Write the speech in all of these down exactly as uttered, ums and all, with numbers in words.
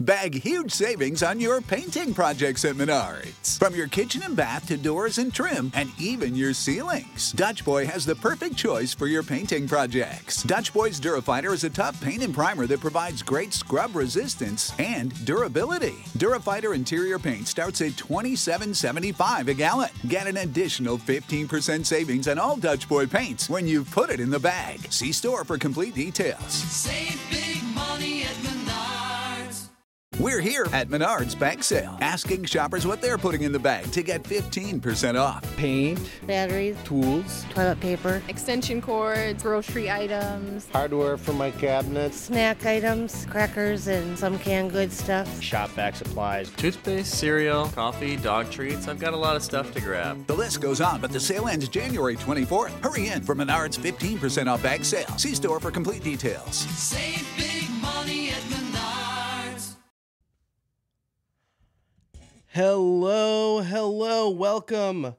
Bag huge savings on your painting projects at Menards. From your kitchen and bath to doors and trim, and even your ceilings, Dutch Boy has the perfect choice for your painting projects. Dutch Boy's Durafighter is a tough paint and primer that provides great scrub resistance and durability. Durafighter interior paint starts at twenty-seven seventy-five a gallon. Get an additional fifteen percent savings on all Dutch Boy paints when you put it in the bag. See store for complete details. Save big money at Menards. We're here at Menards Bag Sale, asking shoppers what they're putting in the bag to get fifteen percent off. Paint, batteries, tools, toilet paper, extension cords, grocery items, hardware for my cabinets, snack items, crackers, and some canned goods stuff. shop vac supplies, toothpaste, cereal, coffee, dog treats. I've got a lot of stuff to grab. The list goes on, but the sale ends January twenty-fourth. Hurry in for Menards fifteen percent off bag sale. See store for complete details. Save big money at Menards. Hello, hello, welcome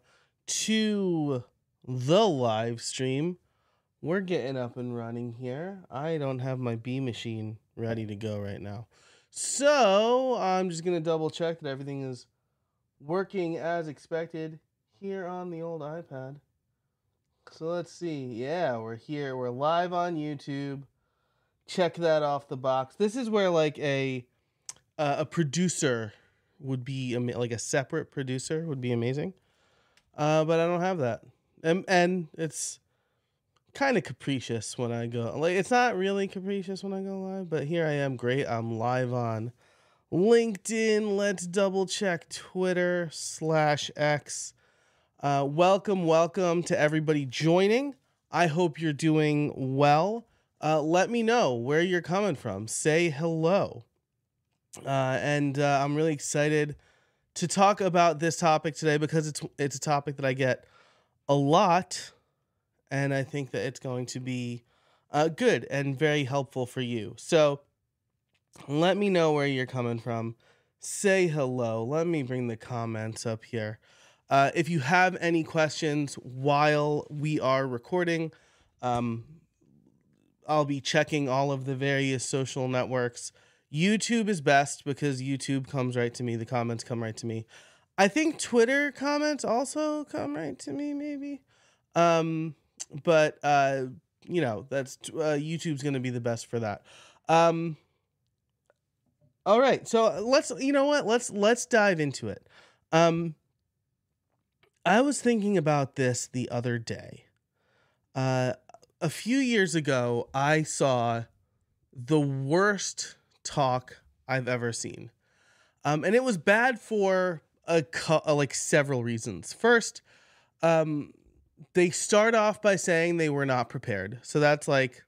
to the live stream. We're getting up and running here. I don't have my B machine ready to go right now. So I'm just going to double check that everything is working as expected here on the old iPad. So let's see. Yeah, we're here. We're live on YouTube. Check that off the box. This is where like a uh, a producer would be ama- like a separate producer would be amazing. Uh, but I don't have that. And, and it's kind of capricious when I go. Like it's not really capricious when I go live, but here I am. Great. I'm live on LinkedIn. Let's double check Twitter slash X. Uh, welcome, welcome to everybody joining. I hope you're doing well. Uh, let me know where you're coming from. Say hello. Uh, and uh, I'm really excited to talk about this topic today because it's it's a topic that I get a lot, and I think that it's going to be uh, good and very helpful for you. So let me know where you're coming from. Say hello. Let me bring the comments up here. Uh, if you have any questions while we are recording, um, I'll be checking all of the various social networks. YouTube is best because YouTube comes right to me. The comments come right to me. I think Twitter comments also come right to me, maybe. Um, but, uh, you know, that's uh, YouTube's going to be the best for that. Um, all right. So let's, you know what? Let's, let's dive into it. Um, I was thinking about this the other day. Uh, a few years ago, I saw the worst talk I've ever seen. Um, and it was bad for a co- uh, like several reasons. First, um, they start off by saying they were not prepared. So that's like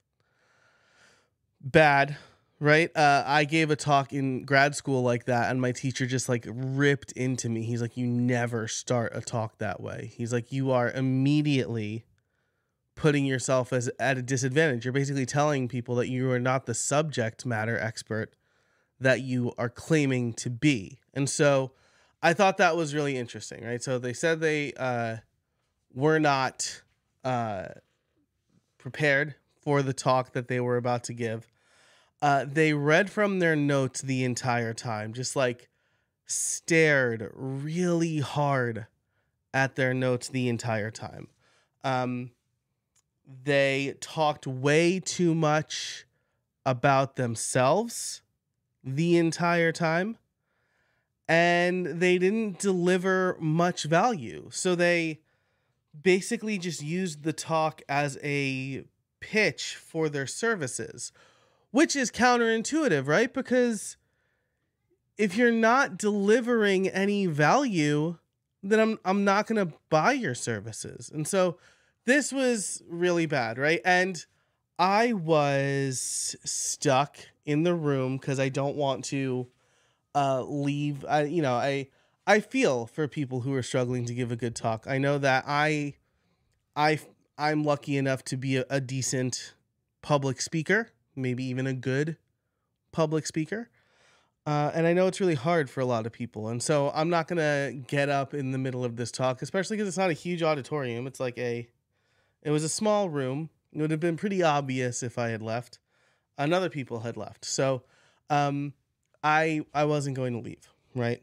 bad, right? Uh, I gave a talk in grad school like that, and my teacher just like ripped into me. He's like, you never start a talk that way. He's like, you are immediately putting yourself as at a disadvantage. You're basically telling people that you are not the subject matter expert that you are claiming to be. And so I thought that was really interesting, right? So they said they uh, were not uh, prepared for the talk that they were about to give. Uh, they read from their notes the entire time, just like stared really hard at their notes the entire time. Um, They talked way too much about themselves the entire time, and they didn't deliver much value. So they basically just used the talk as a pitch for their services, which is counterintuitive, right? Because if you're not delivering any value, then I'm I'm not going to buy your services. And so this was really bad, right? And I was stuck in the room because I don't want to uh, leave. I, you know, I I feel for people who are struggling to give a good talk. I know that I, I, I'm lucky enough to be a, a decent public speaker, maybe even a good public speaker. Uh, and I know it's really hard for a lot of people. And so I'm not going to get up in the middle of this talk, especially because it's not a huge auditorium. It's like a... It was a small room. It would have been pretty obvious if I had left and other people had left. So um, I I wasn't going to leave, right?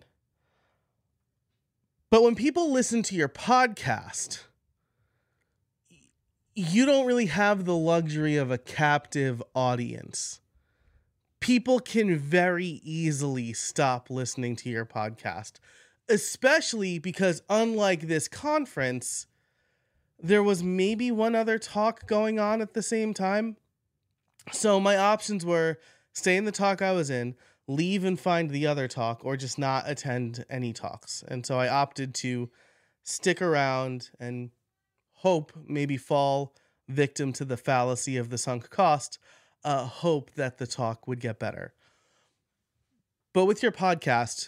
But when people listen to your podcast, you don't really have the luxury of a captive audience. People can very easily stop listening to your podcast, especially because unlike this conference, there was maybe one other talk going on at the same time. So my options were stay in the talk I was in, leave and find the other talk, or just not attend any talks. And so I opted to stick around and hope, maybe fall victim to the fallacy of the sunk cost, uh, hope that the talk would get better. But with your podcast,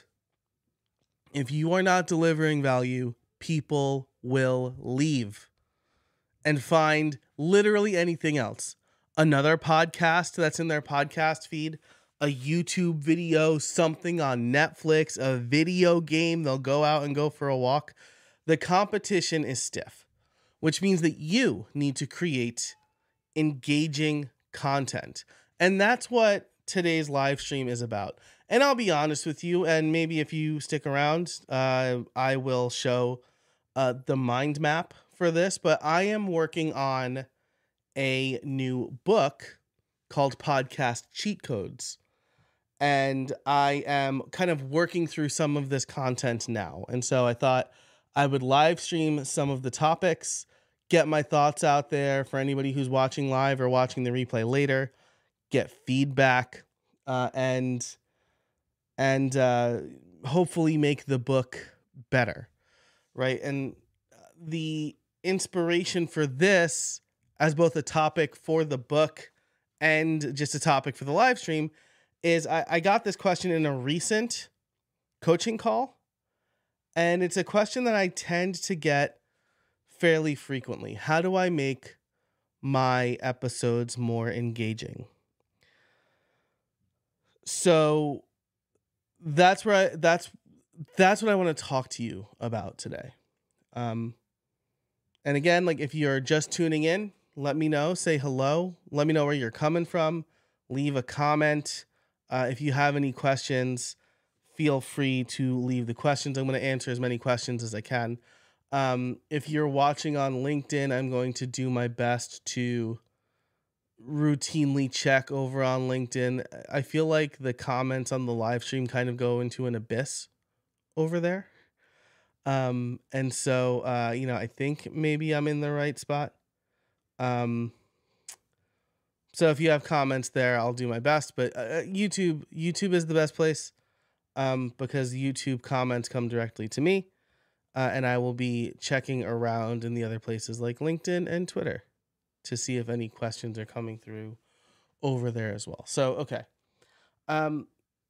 if you are not delivering value, people will leave and find literally anything else. Another podcast that's in their podcast feed, a YouTube video, something on Netflix, a video game, they'll go out and go for a walk. The competition is stiff, which means that you need to create engaging content. And that's what today's live stream is about. And I'll be honest with you, and maybe if you stick around, uh, I will show uh, the mind map for this, but I am working on a new book called Podcast Cheat Codes. And I am kind of working through some of this content now. And so I thought I would live stream some of the topics, get my thoughts out there for anybody who's watching live or watching the replay later, get feedback, uh, and and uh, hopefully make the book better, right? And the inspiration for this as both a topic for the book and just a topic for the live stream is I, I got this question in a recent coaching call, and it's a question that I tend to get fairly frequently. How do I make my episodes more engaging? So that's where I, that's that's what I want to talk to you about today. Um, and again, like if you're just tuning in, let me know. Say hello. Let me know where you're coming from. Leave a comment. Uh, if you have any questions, feel free to leave the questions. I'm going to answer as many questions as I can. Um, if you're watching on LinkedIn, I'm going to do my best to routinely check over on LinkedIn. I feel like the comments on the live stream kind of go into an abyss over there. Um, and so, uh, you know, I think maybe I'm in the right spot. Um, so if you have comments there, I'll do my best, but uh, YouTube, YouTube is the best place, um, because YouTube comments come directly to me, uh, and I will be checking around in the other places like LinkedIn and Twitter to see if any questions are coming through over there as well. So, okay. Um,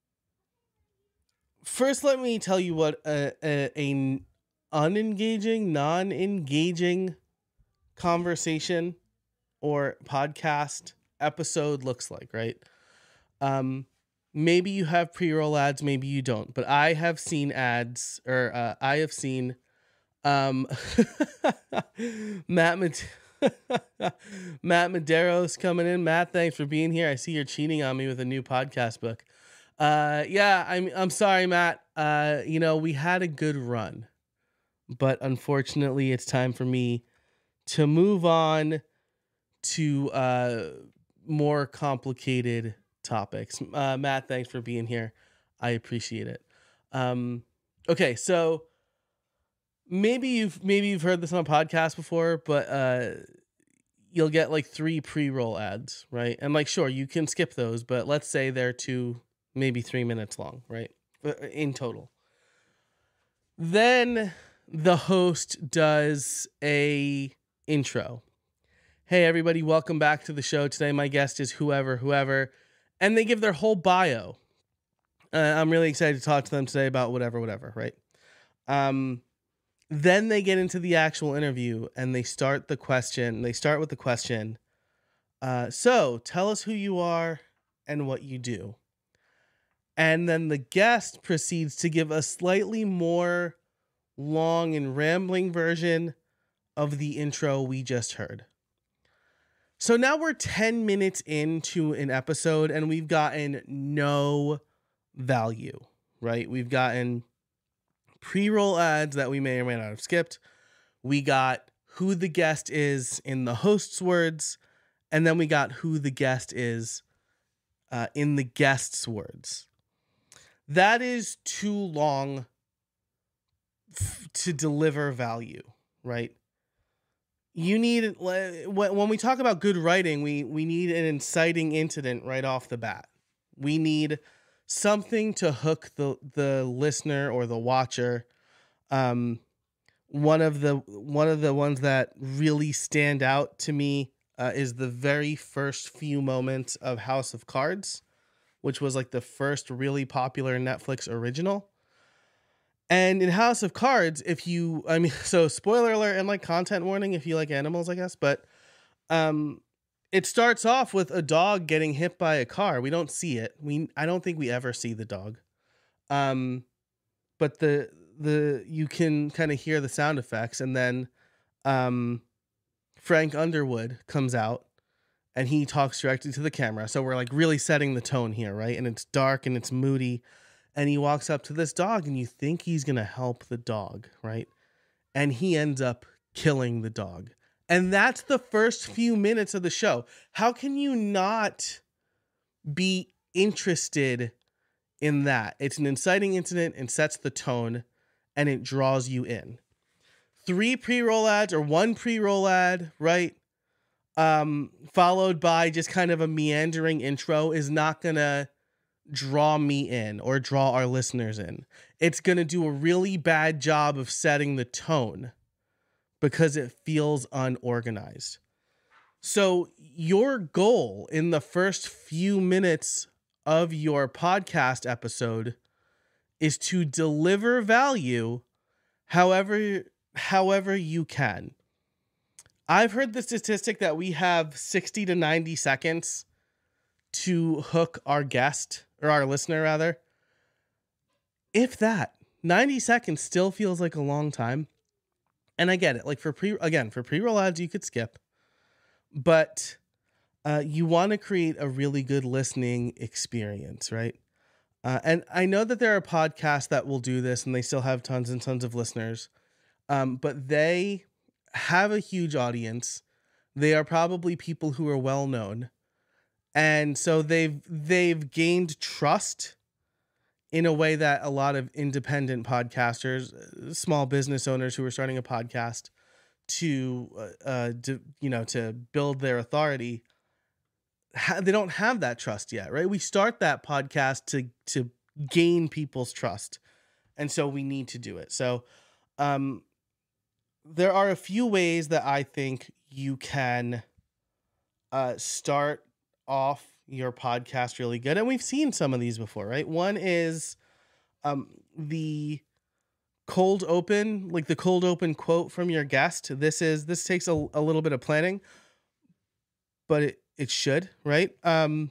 first, let me tell you what a, a, a unengaging, non-engaging conversation or podcast episode looks like, right? Um, maybe you have pre-roll ads, maybe you don't, but I have seen ads, or uh, I have seen um, Matt Mad- Matt Madero's coming in. Matt, thanks for being here. I see you're cheating on me with a new podcast book. Uh, yeah, I'm I'm sorry, Matt. Uh, you know, we had a good run, but unfortunately, it's time for me to move on to uh, more complicated topics. Uh, Matt, thanks for being here. I appreciate it. Um, okay, so maybe you've maybe you've heard this on a podcast before, but uh, you'll get like three pre-roll ads, right? And like, sure, you can skip those, but let's say they're two, maybe three minutes long, right? In total. Then the host does a intro. Hey, everybody, welcome back to the show. Today, my guest is whoever, whoever, and they give their whole bio. Uh, I'm really excited to talk to them today about whatever, whatever, right? Um, then they get into the actual interview, and they start the question. They start with the question. Uh, so, tell us who you are and what you do. And then the guest proceeds to give a slightly more long and rambling version of the intro we just heard. So now we're ten minutes into an episode and we've gotten no value, right? We've gotten pre-roll ads that we may or may not have skipped. We got who the guest is in the host's words, and then we got who the guest is uh, in the guest's words. That is too long f- to deliver value, right? You need, when we talk about good writing, we, we need an inciting incident right off the bat. We need something to hook the, the listener or the watcher. Um, one of the one of the ones that really stand out to me uh, is the very first few moments of House of Cards, which was like the first really popular Netflix original. And in House of Cards, if you, I mean, so spoiler alert and like content warning if you like animals, I guess, but um, it starts off with a dog getting hit by a car. We don't see it. We, I don't think we ever see the dog. Um, but the, the, you can kind of hear the sound effects, and then um, Frank Underwood comes out and he talks directly to the camera. So we're like really setting the tone here, right? And it's dark and it's moody. And he walks up to this dog, and you think he's going to help the dog, right? And he ends up killing the dog. And that's the first few minutes of the show. How can you not be interested in that? It's an inciting incident and sets the tone, and it draws you in. Three pre-roll ads or one pre-roll ad, right? Um, followed by just kind of a meandering intro is not going to draw me in or draw our listeners in. It's going to do a really bad job of setting the tone because it feels unorganized. So your goal in the first few minutes of your podcast episode is to deliver value however however you can. I've heard the statistic that we have sixty to ninety seconds to hook our guest, or our listener rather. If that, ninety seconds still feels like a long time. And I get it. Like for pre, again, for pre-roll ads, you could skip, but uh, you want to create a really good listening experience, right? Uh, and I know that there are podcasts that will do this and they still have tons and tons of listeners, um, but they have a huge audience. They are probably people who are well known. And so they've they've gained trust in a way that a lot of independent podcasters, small business owners who are starting a podcast to, uh, uh to, you know, to build their authority, ha- they don't have that trust yet, right? We start that podcast to to gain people's trust, and so we need to do it. So, um, there are a few ways that I think you can, uh, start off your podcast really good, and we've seen some of these before, right? One is um the cold open, like the cold open quote from your guest. This is this takes a, a little bit of planning, but it it should, right? Um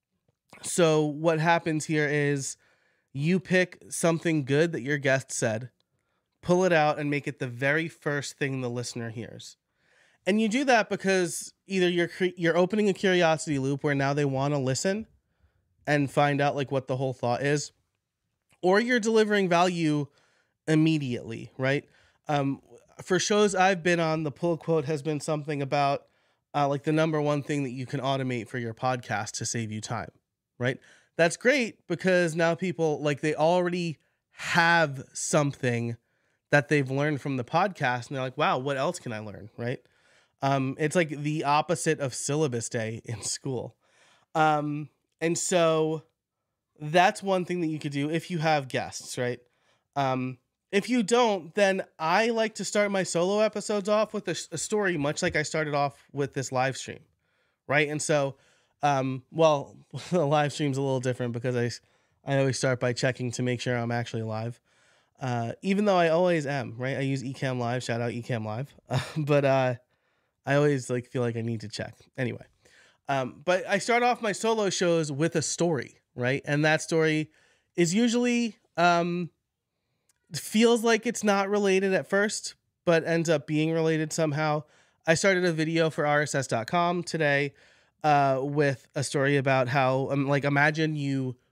so what happens here is you pick something good that your guest said, pull it out and make it the very first thing the listener hears. And you do that because either you're cre- you're opening a curiosity loop where now they want to listen and find out like what the whole thought is, or you're delivering value immediately, right? Um, for shows I've been on, the pull quote has been something about uh, like the number one thing that you can automate for your podcast to save you time, right? That's great because now people like they already have something that they've learned from the podcast, and they're like, wow, what else can I learn, right? Um, it's like the opposite of syllabus day in school. Um, and so that's one thing that you could do if you have guests, right? Um, if you don't, then I like to start my solo episodes off with a, a story, much like I started off with this live stream, right? And so, um, well, the live stream's a little different because I, I always start by checking to make sure I'm actually live. Uh, even though I always am, right? I use Ecamm Live, shout out Ecamm Live. Uh, but, uh, I always like feel like I need to check anyway. Um, but I start off my solo shows with a story, right? And that story is usually, um, feels like it's not related at first, but ends up being related somehow. I started a video for R S S dot com today, uh, with a story about how, um, like, imagine you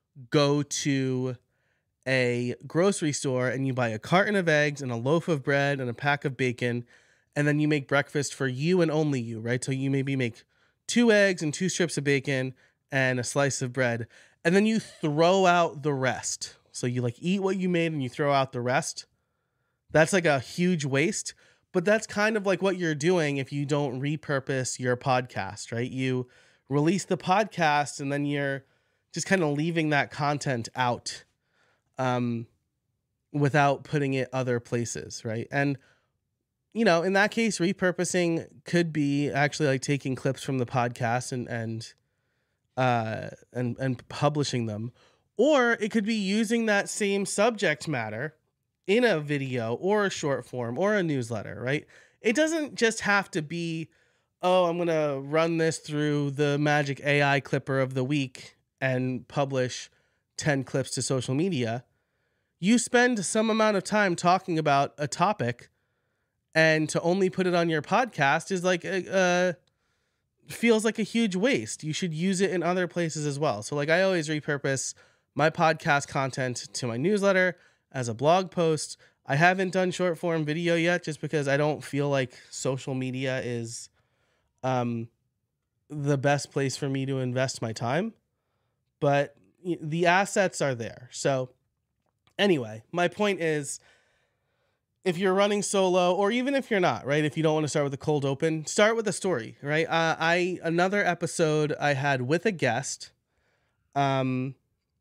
go to a grocery store and you buy a carton of eggs and a loaf of bread and a pack of bacon, and then you make breakfast for you and only you, right? So you maybe make two eggs and two strips of bacon and a slice of bread, and then you throw out the rest. So you like eat what you made and you throw out the rest. That's like a huge waste, but that's kind of like what you're doing if you don't repurpose your podcast, right? You release the podcast and then you're just kind of leaving that content out um, without putting it other places, right? And you know, in that case, repurposing could be actually like taking clips from the podcast and and uh, and and publishing them, or it could be using that same subject matter in a video or a short form or a newsletter, right? It doesn't just have to be, oh, I'm gonna run this through the Magic A I Clipper of the week and publish ten clips to social media. You spend some amount of time talking about a topic, and to only put it on your podcast is like a, uh feels like a huge waste. You should use it in other places as well. So like I always repurpose my podcast content to my newsletter as a blog post. I haven't done short form video yet just because I don't feel like social media is um the best place for me to invest my time. But the assets are there. So anyway, my point is, if you're running solo, or even if you're not, right? If you don't want to start with a cold open, start with a story, right? Uh, I another episode I had with a guest. Um,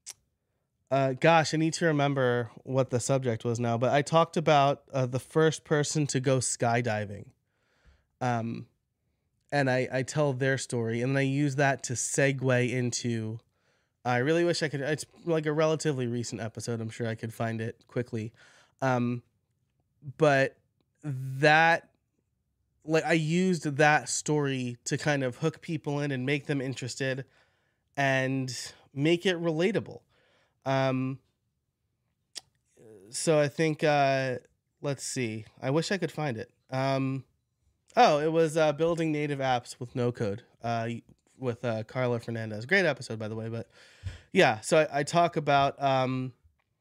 uh, gosh, I need to remember what the subject was now, but I talked about uh, the first person to go skydiving. Um, and I I tell their story, and then I use that to segue into. I really wish I could. It's like a relatively recent episode. I'm sure I could find it quickly. Um. But that, like, I used that story to kind of hook people in and make them interested and make it relatable. Um, so I think, uh, let's see. I wish I could find it. Um, oh, it was uh, Building Native Apps with No Code uh, with uh, Carla Fernandez. Great episode, by the way. But yeah, so I, I talk about... Um,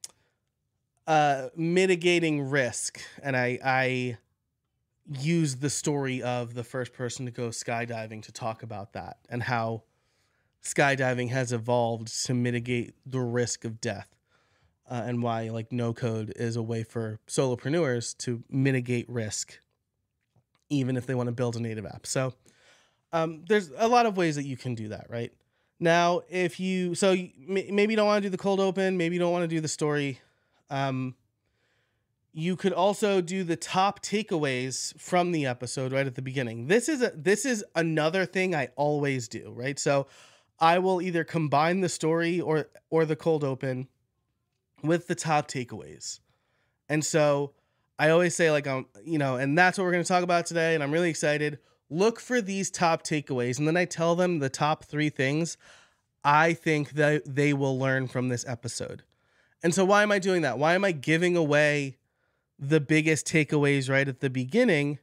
Uh, mitigating risk, and I I use the story of the first person to go skydiving to talk about that and how skydiving has evolved to mitigate the risk of death, uh, and why like no code is a way for solopreneurs to mitigate risk, even if they want to build a native app. So um, there's a lot of ways that you can do that, right? Now, if you so you, maybe you don't want to do the cold open, maybe you don't want to do the story. Um, you could also do the top takeaways from the episode right at the beginning. This is a, this is another thing I always do, right? So I will either combine the story or, or the cold open with the top takeaways. And so I always say like, um, you know, and that's what we're going to talk about today. And I'm really excited. Look for these top takeaways. And then I tell them the top three things I think that they will learn from this episode. And so why am I doing that? Why am I giving away the biggest takeaways right at the beginning?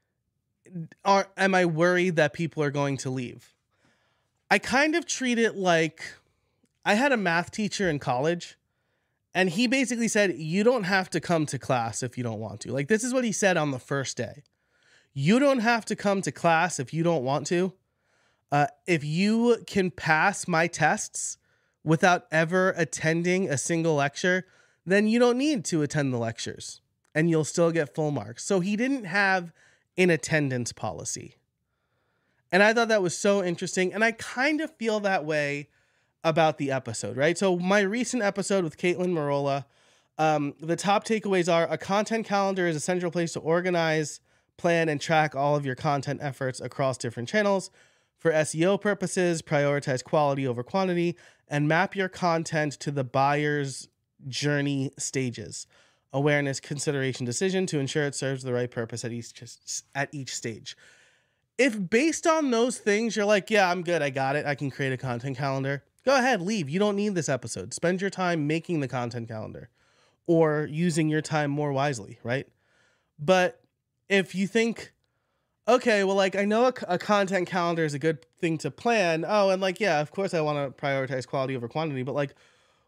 Are, am I worried that people are going to leave? I kind of treat it like I had a math teacher in college, and he basically said, you don't have to come to class if you don't want to. Like, this is what he said on the first day. You don't have to come to class if you don't want to. Uh, if you can pass my tests without ever attending a single lecture, then you don't need to attend the lectures and you'll still get full marks. So he didn't have an attendance policy. And I thought that was so interesting. And I kind of feel that way about the episode, right? So my recent episode with Caitlin Marola, um, the top takeaways are: a content calendar is a central place to organize, plan, and track all of your content efforts across different channels. For S E O purposes, prioritize quality over quantity and map your content to the buyer's journey stages. Awareness, consideration, decision to ensure it serves the right purpose at each at each stage. If based on those things, you're like, yeah, I'm good, I got it, I can create a content calendar, go ahead, leave. You don't need this episode. Spend your time making the content calendar or using your time more wisely, right? But if you think, okay, well, like, I know a, a content calendar is a good thing to plan. Oh, and like, yeah, of course I want to prioritize quality over quantity, but like,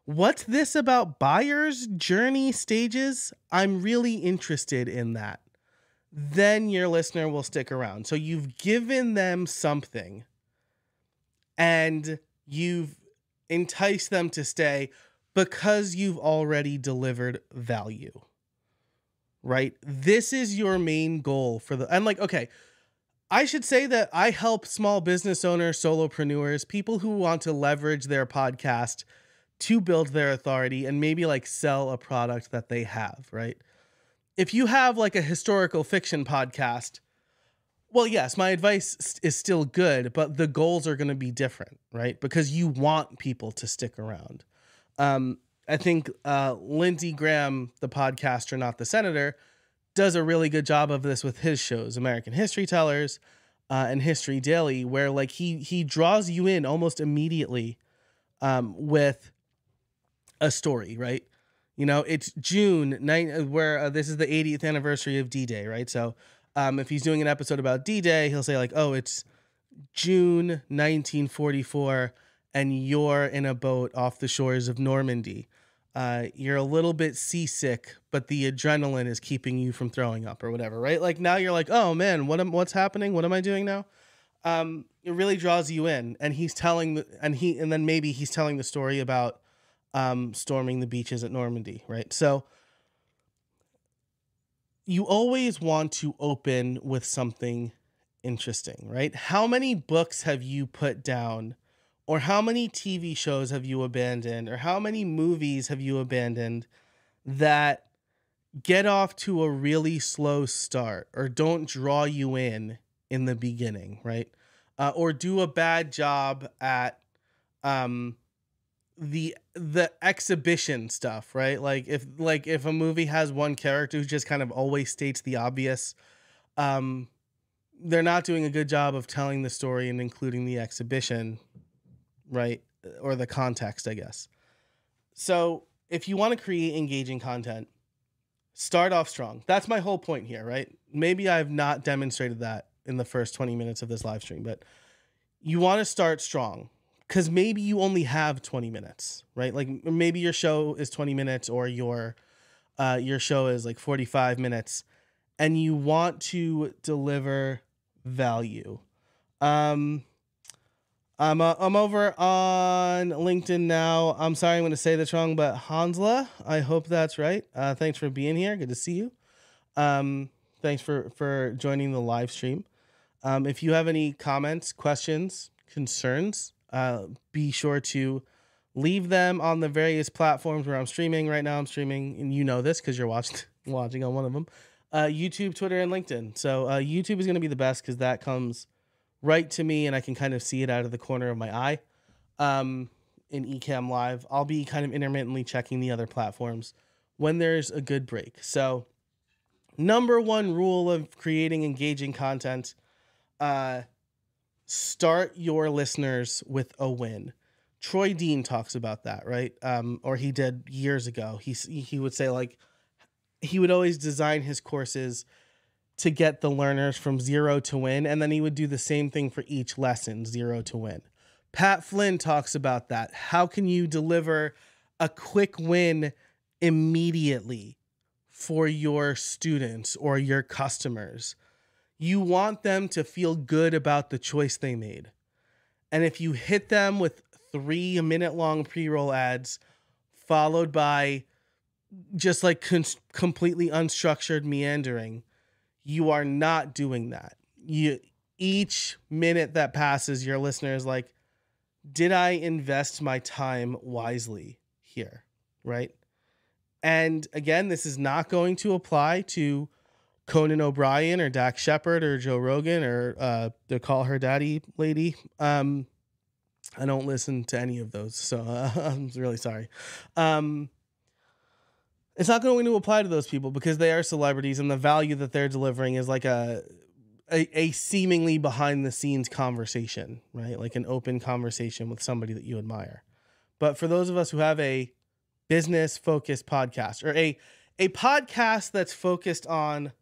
What's this about buyer's journey stages? I'm really interested in that. Then your listener will stick around. So you've given them something and you've enticed them to stay because you've already delivered value, right? This is your main goal for the, and like, okay, I should say that I help small business owners, solopreneurs, people who want to leverage their podcast to build their authority and maybe like sell a product that they have, right? If you have like a historical fiction podcast, well, yes, my advice is still good, but the goals are going to be different, right? Because you want people to stick around. Um, I think uh, Lindsey Graham, the podcaster, not the senator, does a really good job of this with his shows, American History Tellers uh, and History Daily, where like he he draws you in almost immediately um, with a story, right? You know, it's June ninth, where uh, this is the eightieth anniversary of D-Day, right? So um, if he's doing an episode about D-Day, he'll say like, oh, it's June nineteen forty-four, and you're in a boat off the shores of Normandy. Uh, you're a little bit seasick, but the adrenaline is keeping you from throwing up or whatever, right? Like now you're like, oh man, what am, what's happening? What am I doing now? Um, it really draws you in, and he's telling the, and he, and then maybe he's telling the story about um, storming the beaches at Normandy, right? So you always want to open with something interesting, right? How many books have you put down? Or how many T V shows have you abandoned? Or how many movies have you abandoned that get off to a really slow start or don't draw you in in the beginning, right? Uh, or do a bad job at um, the the exhibition stuff, right? Like if like if a movie has one character who just kind of always states the obvious, um, they're not doing a good job of telling the story and including the exhibition, right? Or the context, I guess. So if you want to create engaging content, start off strong. That's my whole point here, right? Maybe I've not demonstrated that in the first twenty minutes of this live stream, but you want to start strong because maybe you only have twenty minutes, right? Like maybe your show is twenty minutes or your, uh, your show is like forty-five minutes and you want to deliver value. Um, I'm uh, I'm over on LinkedIn now. I'm sorry I'm going to say this wrong, but Hansla, I hope that's right. Uh, thanks for being here. Good to see you. Um, thanks for, for joining the live stream. Um, if you have any comments, questions, concerns, uh, be sure to leave them on the various platforms where I'm streaming. Right now I'm streaming, and you know this because you're watching, watching on one of them. Uh, YouTube, Twitter, and LinkedIn. So uh, YouTube is going to be the best because that comes right to me and I can kind of see it out of the corner of my eye um, in Ecamm Live. I'll be kind of intermittently checking the other platforms when there's a good break. So number one rule of creating engaging content, uh, start your listeners with a win. Troy Dean talks about that, right? Um, or he did years ago. He, he would say like, he would always design his courses to get the learners from zero to win. And then he would do the same thing for each lesson, zero to win. Pat Flynn talks about that. How can you deliver a quick win immediately for your students or your customers? You want them to feel good about the choice they made. And if you hit them with three minute long pre-roll ads followed by just like con- completely unstructured meandering, you are not doing that. You each minute that passes, your listener is like, did I invest my time wisely here? Right. And again, this is not going to apply to Conan O'Brien or Dak Shepard or Joe Rogan or uh, the Call Her Daddy lady. Um, I don't listen to any of those, so uh, I'm really sorry. Um, It's not going to apply to those people because they are celebrities and the value that they're delivering is like a, a a seemingly behind the scenes conversation, right? Like an open conversation with somebody that you admire. But for those of us who have a business focused podcast or a a podcast that's focused on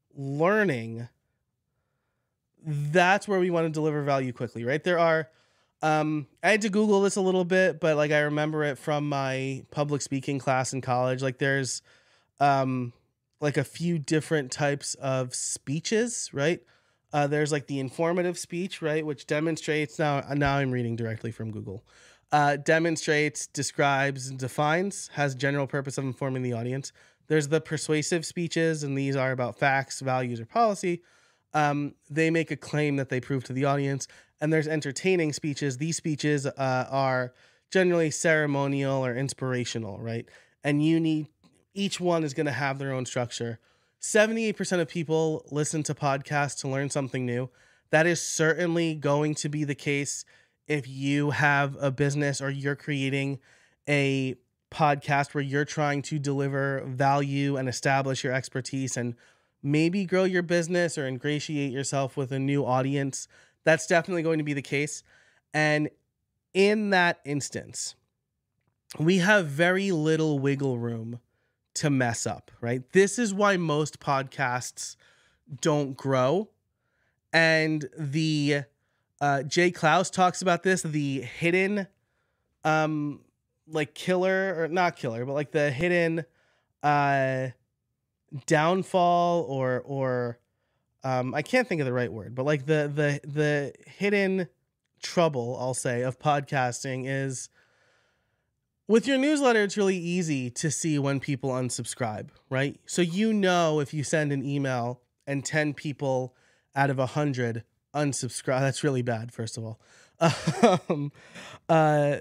learning, that's where we want to deliver value quickly, right? There are Um, I had to Google this a little bit, but like I remember it from my public speaking class in college. Like there's um, like a few different types of speeches, right? Uh, there's like the informative speech, right, which demonstrates. Now, now I'm reading directly from Google. Uh, demonstrates, describes, and defines, has general purpose of informing the audience. There's the persuasive speeches, and these are about facts, values, or policy. Um, they make a claim that they prove to the audience. And there's entertaining speeches. These speeches uh, are generally ceremonial or inspirational, right? And you need, each one is going to have their own structure. seventy-eight percent of people listen to podcasts to learn something new. That is certainly going to be the case if you have a business or you're creating a podcast where you're trying to deliver value and establish your expertise and maybe grow your business or ingratiate yourself with a new audience. That's definitely going to be the case. And in that instance, we have very little wiggle room to mess up, right? This is why most podcasts don't grow. And the uh, Jay Klaus talks about this, the hidden um, like killer or not killer, but like the hidden uh, downfall or, or um, I can't think of the right word, but like the, the, the hidden trouble, I'll say, of podcasting is with your newsletter, it's really easy to see when people unsubscribe, right? So you know if you send an email and ten people out of one hundred unsubscribe, that's really bad, first of all. Um, uh,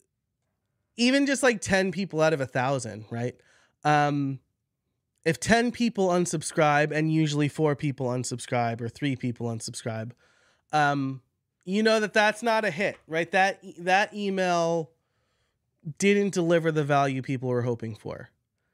even just like ten people out of one thousand, right? Um, if ten people unsubscribe and usually four people unsubscribe or three people unsubscribe, um, you know that that's not a hit, right? That that email didn't deliver the value people were hoping for.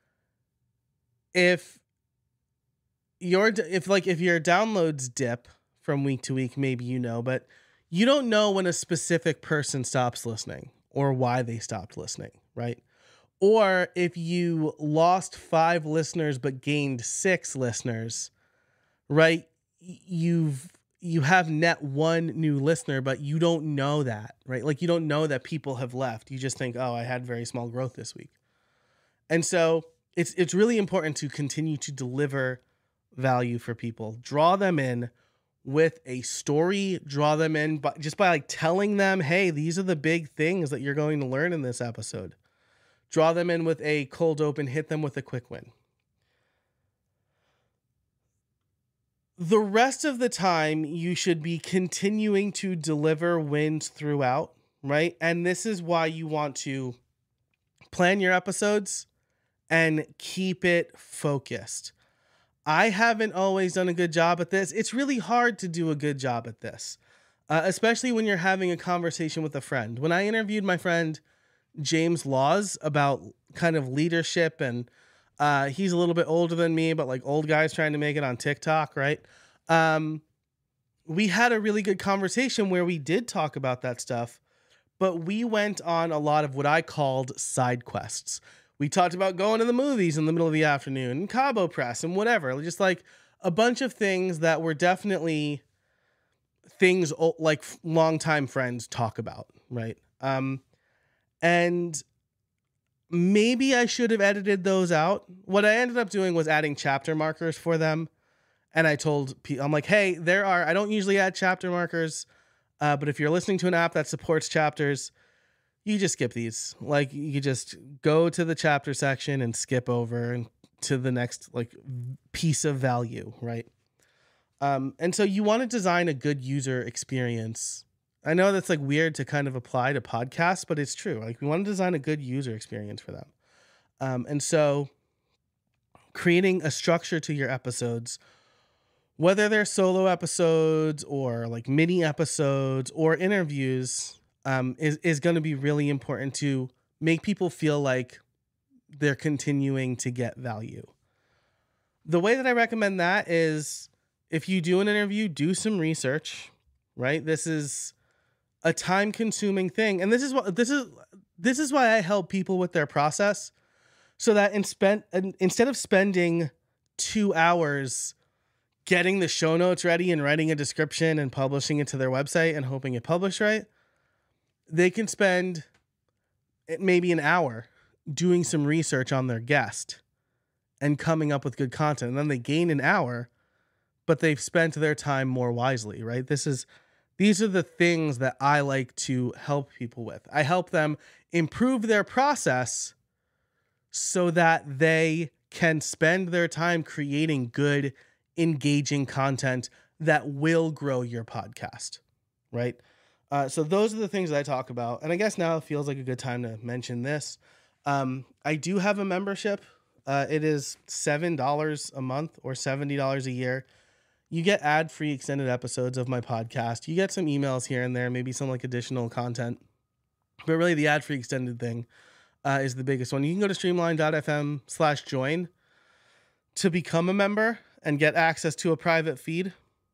If your if like if your downloads dip from week to week, maybe you know, but you don't know when a specific person stops listening or why they stopped listening, right? Or if you lost five listeners but gained six listeners, right? You've you have net one new listener, but you don't know that, right? Like you don't know that people have left. You just think, oh, I had very small growth this week. And so it's it's really important to continue to deliver value for people. Draw them in with a story, draw them in by, just by like telling them, hey, these are the big things that you're going to learn in this episode. Draw them in with a cold open, hit them with a quick win. The rest of the time, you should be continuing to deliver wins throughout, right? And this is why you want to plan your episodes and keep it focused. I haven't always done a good job at this. It's really hard to do a good job at this, uh, especially when you're having a conversation with a friend. When I interviewed my friend James Laws about kind of leadership, and uh, he's a little bit older than me, but like old guys trying to make it on TikTok, right? Um, we had a really good conversation where we did talk about that stuff, but we went on a lot of what I called side quests. We talked about going to the movies in the middle of the afternoon and Cabo Press and whatever, just like a bunch of things that were definitely things like longtime friends talk about, right? Um, and maybe I should have edited those out. What I ended up doing was adding chapter markers for them. And I told people, I'm like, hey, there are, I don't usually add chapter markers, uh, but if you're listening to an app that supports chapters, you just skip these. Like you just go to the chapter section and skip over and to the next like piece of value, right? Um, and so you want to design a good user experience. I know that's like weird to kind of apply to podcasts, but it's true. Like we want to design a good user experience for them. Um, and so creating a structure to your episodes, whether they're solo episodes or like mini episodes or interviews, um, is, is going to be really important to make people feel like they're continuing to get value. The way that I recommend that is if you do an interview, do some research, right? This is a time consuming thing. And this is what, this is, this is why I help people with their process so that in spent, instead of spending two hours getting the show notes ready and writing a description and publishing it to their website and hoping it published right, they can spend maybe an hour doing some research on their guest and coming up with good content. And then they gain an hour, but they've spent their time more wisely, right? This is, these are the things that I like to help people with. I help them improve their process so that they can spend their time creating good, engaging content that will grow your podcast, right? Uh, so those are the things that I talk about. And I guess now it feels like a good time to mention this. Um, I do have a membership. Uh, it is seven dollars a month or seventy dollars a year. You get ad-free extended episodes of my podcast. You get some emails here and there, maybe some like additional content. But really the ad-free extended thing uh, is the biggest one. You can go to streamline.fm slash join to become a member and get access to a private feed.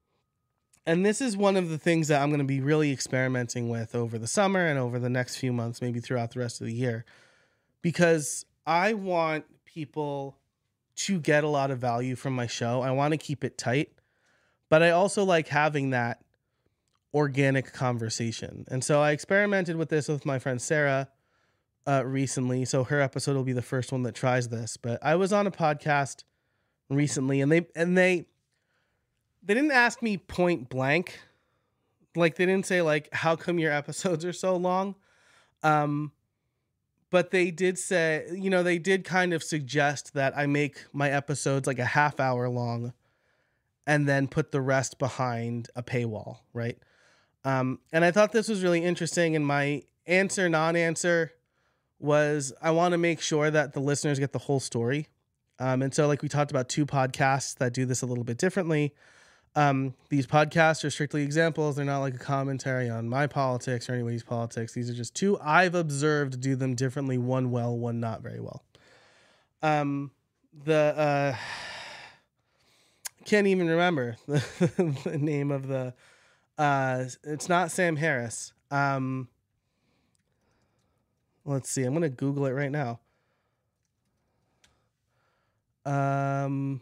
And this is one of the things that I'm going to be really experimenting with over the summer and over the next few months, maybe throughout the rest of the year, because I want people to get a lot of value from my show. I want to keep it tight, but I also like having that organic conversation. And so I experimented with this with my friend Sarah uh, recently. So her episode will be the first one that tries this, but I was on a podcast recently and they, and they, they didn't ask me point blank. Like they didn't say like, how come your episodes are so long? Um, but they did say, you know, they did kind of suggest that I make my episodes like a half hour long and then put the rest behind a paywall. Right. Um, and I thought this was really interesting. And my answer, non-answer was I want to make sure that the listeners get the whole story. Um, and so like we talked about two podcasts that do this a little bit differently. Um, these podcasts are strictly examples. They're not like a commentary on my politics or anybody's politics. These are just two I've observed do them differently. One well, one not very well. Um, the, uh, can't even remember the, the name of the, uh, it's not Sam Harris. Um, let's see. I'm going to Google it right now. Um,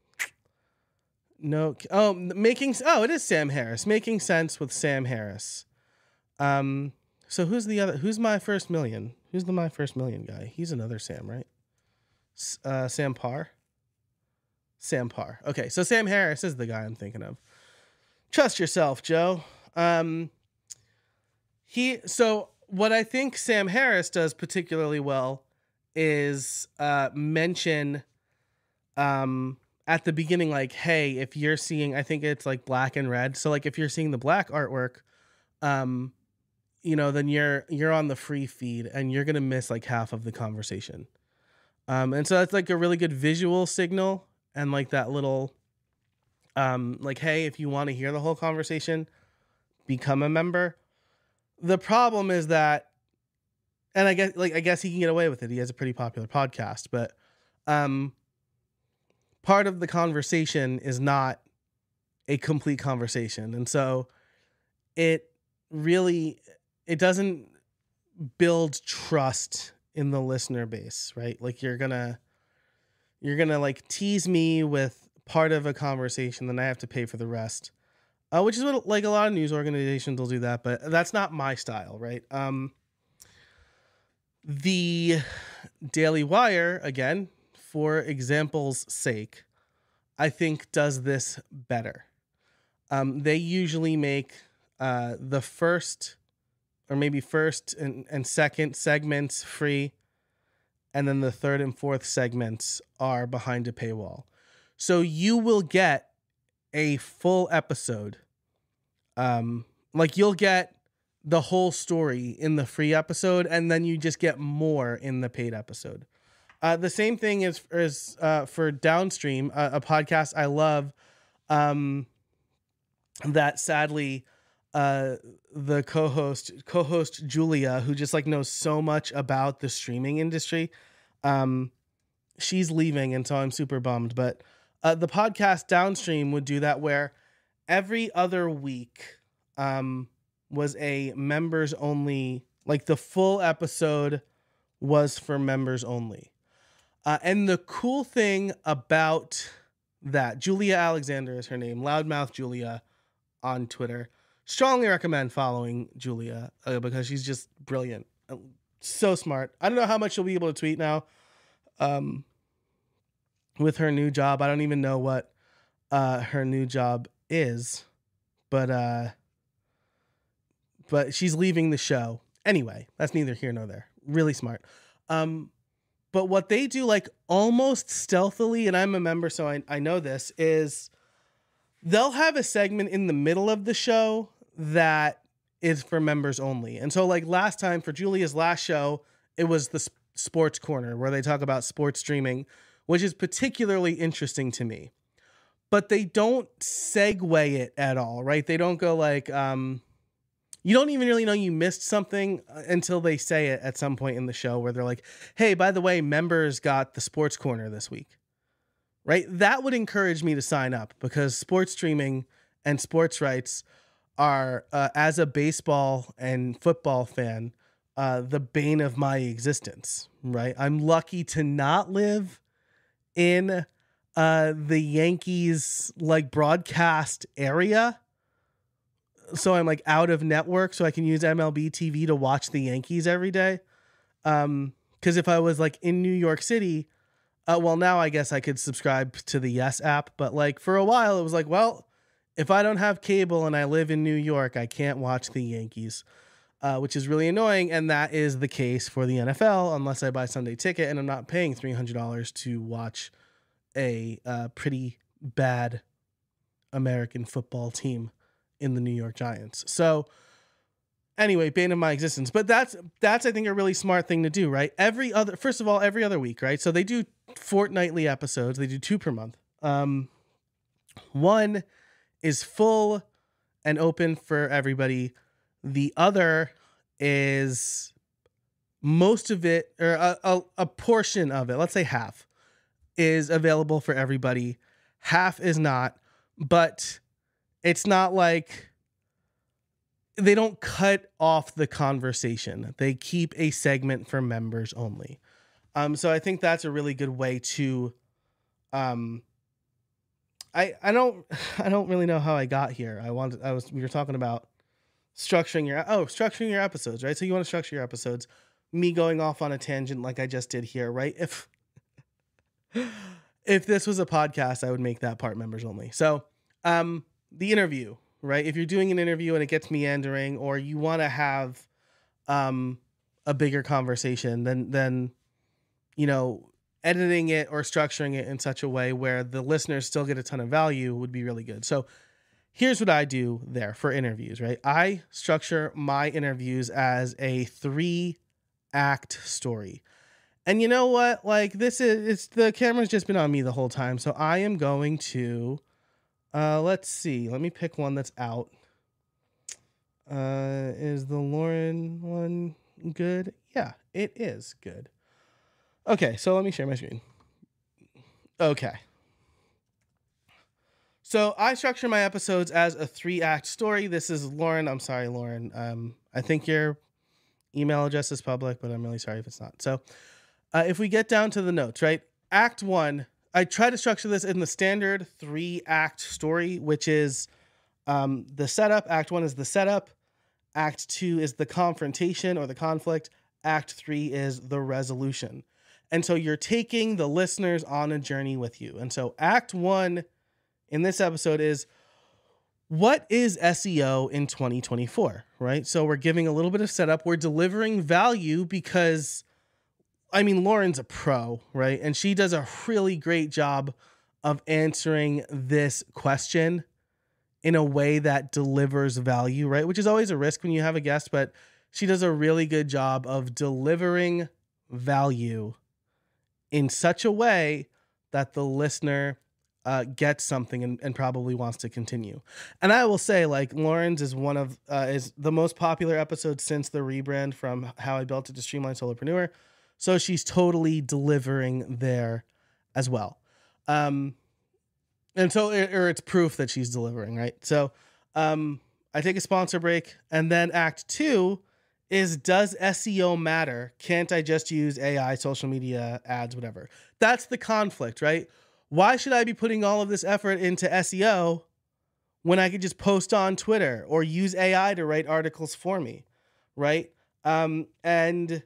No. Oh, making. Oh, it is Sam Harris. Making Sense with Sam Harris. Um. So who's the other? Who's My First Million? Who's the My First Million guy? He's another Sam, right? Uh, Sam Parr. Sam Parr. Okay, so Sam Harris is the guy I'm thinking of. Trust yourself, Joe. Um. He. So what I think Sam Harris does particularly well is uh mention. Um. At the beginning, like, hey, if you're seeing, I think it's like black and red. So like, if you're seeing the black artwork, um, you know, then you're, you're on the free feed and you're going to miss like half of the conversation. Um, and so that's like a really good visual signal. And like that little, um, like, hey, if you want to hear the whole conversation, become a member. The problem is that, and I guess like, I guess he can get away with it. He has a pretty popular podcast, but, um, part of the conversation is not a complete conversation. And so it really, it doesn't build trust in the listener base, right? Like you're gonna, you're gonna like tease me with part of a conversation, then I have to pay for the rest, uh, which is what like a lot of news organizations will do that, but that's not my style, right? Um, the Daily Wire, again, for example's sake, I think does this better. Um, they usually make uh, the first or maybe first and, and second segments free, and then the third and fourth segments are behind a paywall. So you will get a full episode. Um, like you'll get the whole story in the free episode, and then you just get more in the paid episode. Uh, the same thing is, is uh, for Downstream, uh, a podcast I love, um, that sadly uh, the co-host co-host Julia, who just like knows so much about the streaming industry, um, she's leaving, and so I'm super bummed. But uh, the podcast Downstream would do that, where every other week um, was a members only, like the full episode was for members only. Uh, and the cool thing about that, Julia Alexander is her name, Loudmouth Julia on Twitter. strongly recommend following Julia uh, because she's just brilliant. Uh, So smart. I don't know how much she'll be able to tweet now. Um, with her new job, I don't even know what uh, her new job is, but uh, but she's leaving the show anyway. That's neither here nor there. Really smart. Um, but what they do, like almost stealthily, and I'm a member, so I I know this, is they'll have a segment in the middle of the show that is for members only. And so like last time for Julia's last show, it was the sp- sports corner where they talk about sports streaming, which is particularly interesting to me. But they don't segue it at all, right? They don't go like, um, you don't even really know you missed something until they say it at some point in the show where they're like, hey, by the way, members got the sports corner this week, right? That would encourage me to sign up because sports streaming and sports rights are, uh, as a baseball and football fan, uh, the bane of my existence, right? I'm lucky to not live in uh, the Yankees like broadcast area. So I'm like out of network so I can use M L B T V to watch the Yankees every day. Um, cause if I was like in New York City, uh, well now I guess I could subscribe to the Yes app, but like for a while it was like, well, if I don't have cable and I live in New York, I can't watch the Yankees, uh, which is really annoying. And that is the case for the N F L unless I buy Sunday Ticket and I'm not paying three hundred dollars to watch a uh, pretty bad American football team in the New York Giants. So anyway, bane of my existence. But that's, that's I think, a really smart thing to do, right? Every other, first of all, every other week, right? So they do fortnightly episodes. They do two per month. Um, one is full and open for everybody. The other is most of it, or a, a, a portion of it, let's say half, is available for everybody. Half is not, but it's not like they don't cut off the conversation. They keep a segment for members only. Um, so I think that's a really good way to, um, I, I don't, I don't really know how I got here. I wanted, I was, we were talking about structuring your, oh, structuring your episodes, right? So you want to structure your episodes, me going off on a tangent like I just did here, right? If, if this was a podcast, I would make that part members only. So, um, the interview, right? If you're doing an interview and it gets meandering, or you want to have, um, a bigger conversation, then, then, you know, editing it or structuring it in such a way where the listeners still get a ton of value would be really good. So here's what I do there for interviews, right? I structure my interviews as a three act story. And you know what? Like this is, it's the camera's just been on me the whole time. So I am going to, uh, let's see, let me pick one that's out. Uh, is the Lauren one good? Yeah, it is good. Okay, so let me share my screen. Okay. So I structure my episodes as a three-act story. This is Lauren. I'm sorry, Lauren. Um, I think your email address is public, but I'm really sorry if it's not. So uh, if we get down to the notes, right? Act one, I try to structure this in the standard three-act story, which is um, the setup. Act one is the setup. Act two is the confrontation or the conflict. Act three is the resolution. And so you're taking the listeners on a journey with you. And so act one in this episode is, what is S E O in twenty twenty-four, right? So we're giving a little bit of setup. We're delivering value because, I mean, Lauren's a pro, right? And she does a really great job of answering this question in a way that delivers value, right? Which is always a risk when you have a guest, but she does a really good job of delivering value in such a way that the listener uh, gets something and, and probably wants to continue. And I will say, like, Lauren's is one of, uh, is the most popular episode since the rebrand from How I Built It to Streamline Solopreneur. So she's totally delivering there as well. Um, and so, or it's proof that she's delivering, right? So um, I take a sponsor break, and then act two is, does S E O matter? Can't I just use A I, social media, ads, whatever? That's the conflict, right? Why should I be putting all of this effort into S E O when I could just post on Twitter or use A I to write articles for me, right? Um, and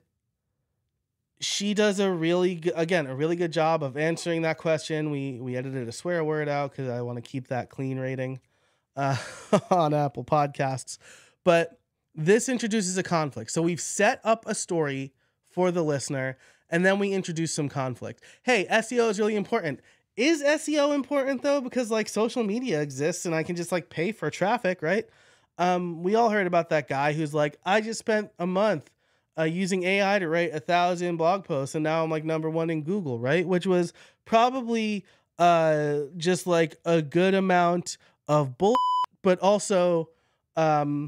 she does a really good, again, a really good job of answering that question. We we edited a swear word out because I want to keep that clean rating uh, on Apple Podcasts. But this introduces a conflict. So we've set up a story for the listener, and then we introduce some conflict. Hey, S E O is really important. Is S E O important though? Because like social media exists and I can just like pay for traffic, right? Um, we all heard about that guy who's like, I just spent a month uh, using A I to write a thousand blog posts and now I'm like number one in Google, right? Which was probably uh, just like a good amount of bull, but also um,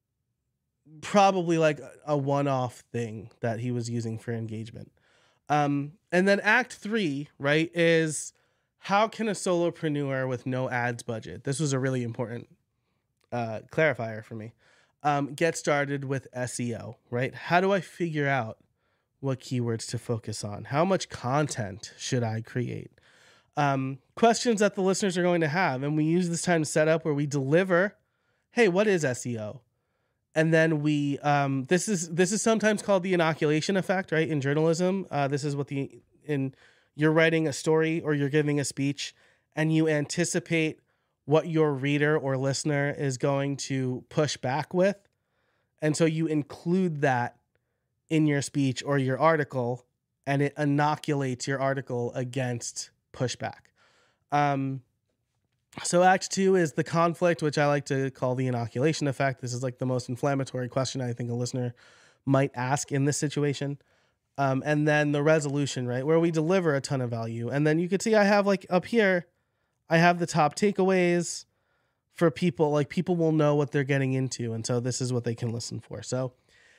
probably like a one-off thing that he was using for engagement. Um, and then act three, right, is how can a solopreneur with no ads budget, this was a really important uh, clarifier for me, um, get started with S E O, right? How do I figure out what keywords to focus on? How much content should I create? Um, questions that the listeners are going to have. And we use this time to set up where we deliver, hey, what is S E O? And then we, um, this is this is sometimes called the inoculation effect, right? In journalism, uh, this is what the, in you're writing a story or you're giving a speech and you anticipate what your reader or listener is going to push back with. And so you include that in your speech or your article and it inoculates your article against pushback. Um, So act two is the conflict, which I like to call the inoculation effect. This is like the most inflammatory question I think a listener might ask in this situation. Um, and then the resolution, right, where we deliver a ton of value. And then you could see I have like up here, I have the top takeaways for people. Like people will know what they're getting into. And so this is what they can listen for. So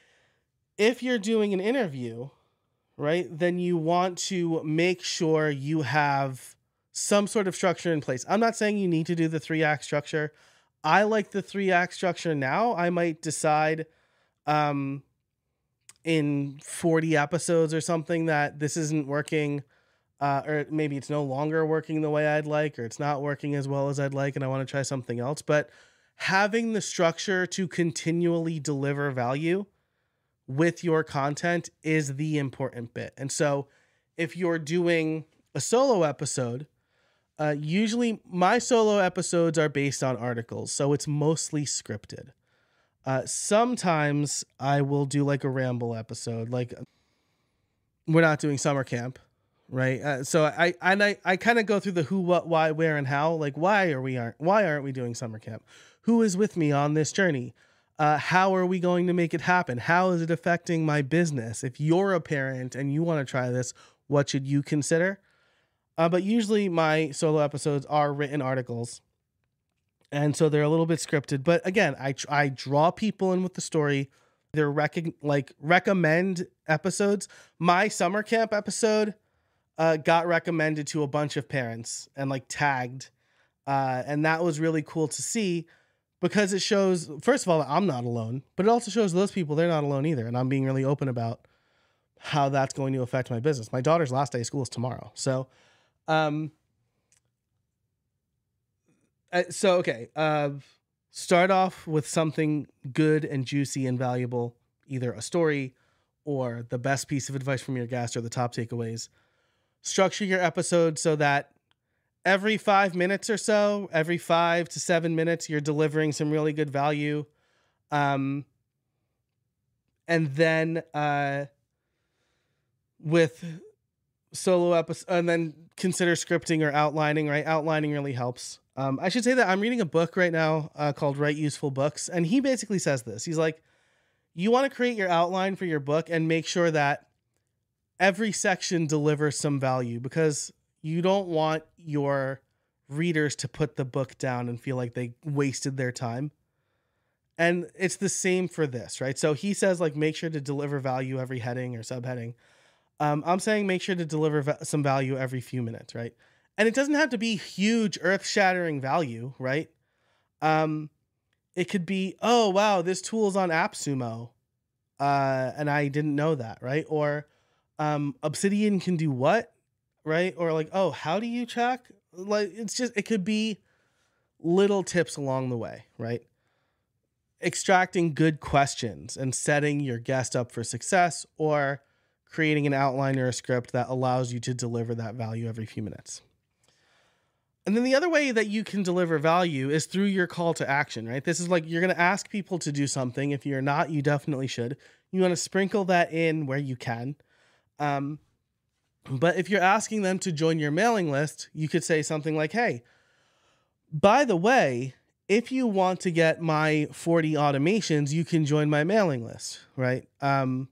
if you're doing an interview, right, then you want to make sure you have some sort of structure in place. I'm not saying you need to do the three act structure. I like the three act structure now. I might decide um, in forty episodes or something that this isn't working, uh, or maybe it's no longer working the way I'd like, or it's not working as well as I'd like, and I want to try something else. But having the structure to continually deliver value with your content is the important bit. And so if you're doing a solo episode, Uh, usually my solo episodes are based on articles, so it's mostly scripted. Uh, sometimes I will do like a ramble episode, like we're not doing summer camp, right? Uh, so I and I, I kind of go through the who, what, why, where, and how. Like why are we aren't why aren't we doing summer camp? Who is with me on this journey? Uh, how are we going to make it happen? How is it affecting my business? If you're a parent and you want to try this, what should you consider? Uh, but usually my solo episodes are written articles. And so they're a little bit scripted. But again, I I draw people in with the story. They're rec- like recommend episodes. My summer camp episode uh, got recommended to a bunch of parents and like tagged. Uh, and that was really cool to see because it shows, first of all, that I'm not alone. But it also shows those people, they're not alone either. And I'm being really open about how that's going to affect my business. My daughter's last day of school is tomorrow. So... Um, uh, so, okay, uh, start off with something good and juicy and valuable, either a story or the best piece of advice from your guest or the top takeaways. Structure your episode so that every five minutes or so, every five to seven minutes, you're delivering some really good value. Um, and then, uh, with solo episode, and then consider scripting or outlining, right? Outlining really helps. Um, I should say that I'm reading a book right now uh, called Write Useful Books. And he basically says this. He's like, you want to create your outline for your book and make sure that every section delivers some value because you don't want your readers to put the book down and feel like they wasted their time. And it's the same for this, right? So he says like, make sure to deliver value every heading or subheading. Um, I'm saying make sure to deliver va- some value every few minutes, right? And it doesn't have to be huge, earth-shattering value, right? Um, it could be, oh, wow, this tool is on AppSumo, uh, and I didn't know that, right? Or um, Obsidian can do what, right? Or like, oh, how do you track? Like, it's just, it could be little tips along the way, right? Extracting good questions and setting your guest up for success, or creating an outline or a script that allows you to deliver that value every few minutes. And then the other way that you can deliver value is through your call to action, right? This is like, you're going to ask people to do something. If you're not, you definitely should. You want to sprinkle that in where you can. Um, but if you're asking them to join your mailing list, you could say something like, hey, by the way, if you want to get my forty automations, you can join my mailing list, right? Um,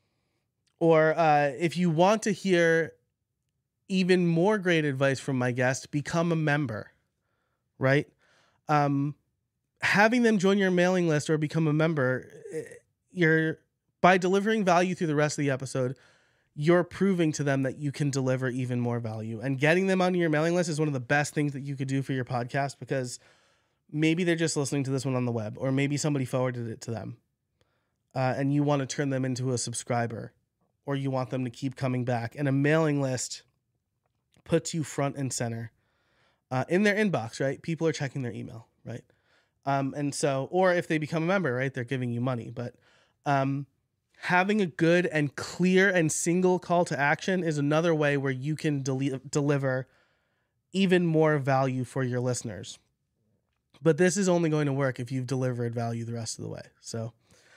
or uh, if you want to hear even more great advice from my guest, become a member, right? Um, having them join your mailing list or become a member, you're by delivering value through the rest of the episode, you're proving to them that you can deliver even more value. And getting them onto your mailing list is one of the best things that you could do for your podcast, because maybe they're just listening to this one on the web, or maybe somebody forwarded it to them, uh, and you want to turn them into a subscriber, or you want them to keep coming back. And a mailing list puts you front and center uh, in their inbox, right? People are checking their email, right? Um, and so, or if they become a member, right, they're giving you money. But um, having a good and clear and single call to action is another way where you can del- deliver even more value for your listeners. But this is only going to work if you've delivered value the rest of the way. So,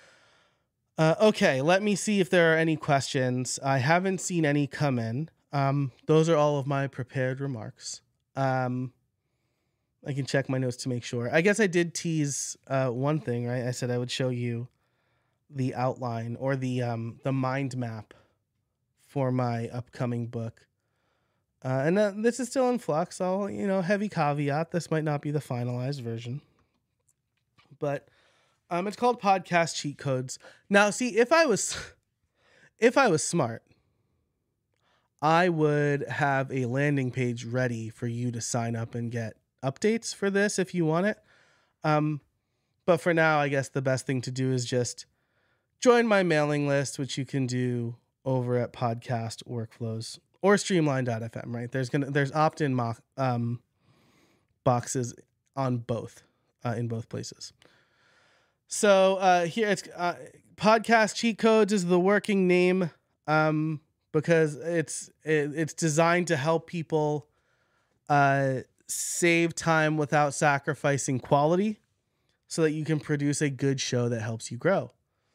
uh, okay, let me see if there are any questions. I haven't seen any come in. Um, those are all of my prepared remarks. Um, I can check my notes to make sure. I guess I did tease uh, one thing, right? I said I would show you the outline or the um, the mind map for my upcoming book. Uh, and uh, this is still in flux. I'll, you know, heavy caveat, this might not be the finalized version. But um, it's called Podcast Cheat Codes. Now, see, if I was, if I was smart, I would have a landing page ready for you to sign up and get updates for this if you want it. Um, but for now, I guess the best thing to do is just join my mailing list, which you can do over at Podcast Workflows or Streamline dot f m, right? There's gonna there's opt-in mock, um, boxes on both, uh, in both places. So uh, here it's uh, Podcast Cheat Codes is the working name. Um, because it's it, it's designed to help people uh, save time without sacrificing quality, so that you can produce a good show that helps you grow.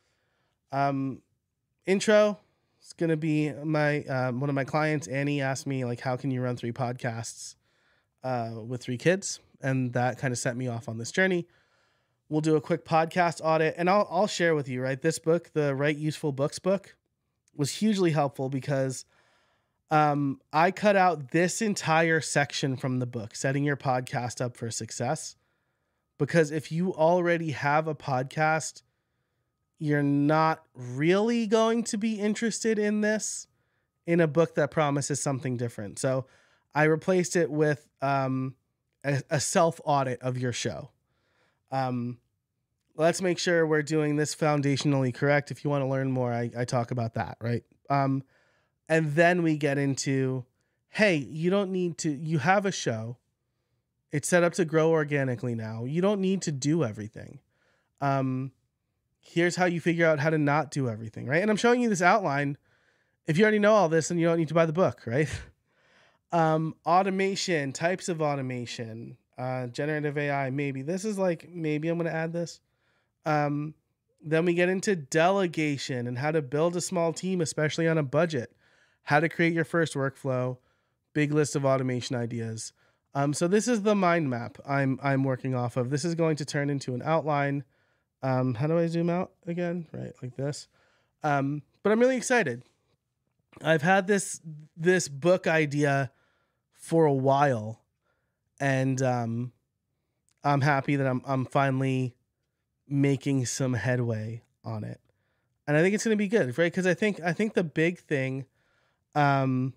Um, intro is going to be my um, one of my clients, Annie, asked me, like, how can you run three podcasts uh, with three kids? And that kind of set me off on this journey. We'll do a quick podcast audit, and I'll I'll share with you, right? This book, the Write Useful Books book, was hugely helpful because um, I cut out this entire section from the book, setting your podcast up for success. Because if you already have a podcast, you're not really going to be interested in this in a book that promises something different. So I replaced it with um, a, a self-audit of your show. Um, let's make sure we're doing this foundationally correct. If you want to learn more, I, I talk about that, right? Um, and then we get into, hey, you don't need to, you have a show. It's set up to grow organically now. You don't need to do everything. Um, here's how you figure out how to not do everything, right? And I'm showing you this outline. If you already know all this, then you don't need to buy the book, right? um, automation, types of automation, uh, generative A I, maybe. This is like, maybe I'm going to add this. Um, then we get into delegation and how to build a small team, especially on a budget, how to create your first workflow, big list of automation ideas. Um, so this is the mind map I'm, I'm working off of. This is going to turn into an outline. Um, how do I zoom out again? Right. Like this. Um, but I'm really excited. I've had this, this book idea for a while, and, um, I'm happy that I'm, I'm finally making some headway on it. And I think it's going to be good, right? Cause I think, I think the big thing, um,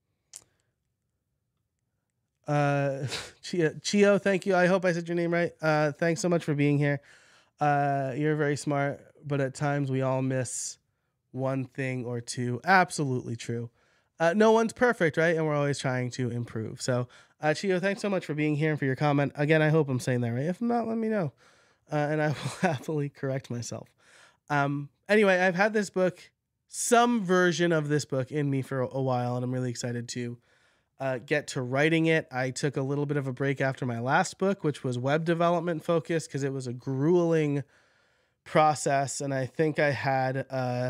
uh, Chio, Chio, thank you. I hope I said your name right. Uh, thanks so much for being here. Uh, you're very smart, but at times we all miss one thing or two. Absolutely true. uh, no one's perfect, right? And we're always trying to improve. So, uh, Chio, thanks so much for being here and for your comment. Again, I hope I'm saying that right. If not, let me know. Uh, and I will happily correct myself. Um, anyway, I've had this book, some version of this book in me for a, a while, and I'm really excited to uh, get to writing it. I took a little bit of a break after my last book, which was web development focused, because it was a grueling process. And I think I had, uh,